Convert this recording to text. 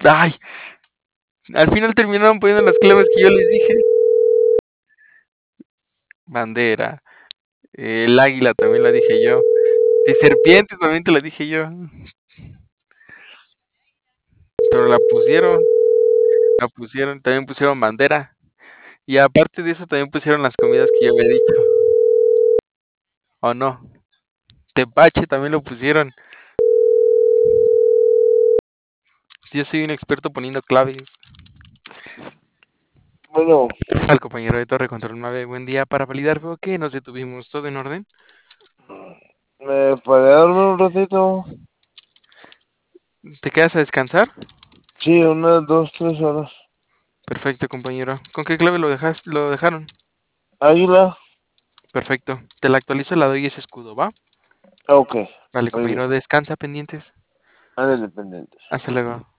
Ay, al final terminaron poniendo las claves que yo les dije. Bandera. El águila también la dije yo. De serpiente también te la dije yo. Pero la pusieron. La pusieron. También pusieron bandera. Y aparte de eso también pusieron las comidas que yo había dicho. ¿O no? Tepache también lo pusieron. Yo soy un experto poniendo claves. Bueno, Al compañero de Torre Control 9, buen día. Para validar, veo que nos detuvimos. ¿Todo en orden? ¿me puede darme un ratito? ¿Te quedas a descansar? Sí, unas 2, 3 horas. Perfecto, compañero. ¿Con qué clave lo dejaron? Águila. Perfecto. Te la actualizo, la doy ese escudo, ¿va? Ok, Vale, muy bien. compañero, descansa pendientes. Ándale, pendientes. Hasta luego.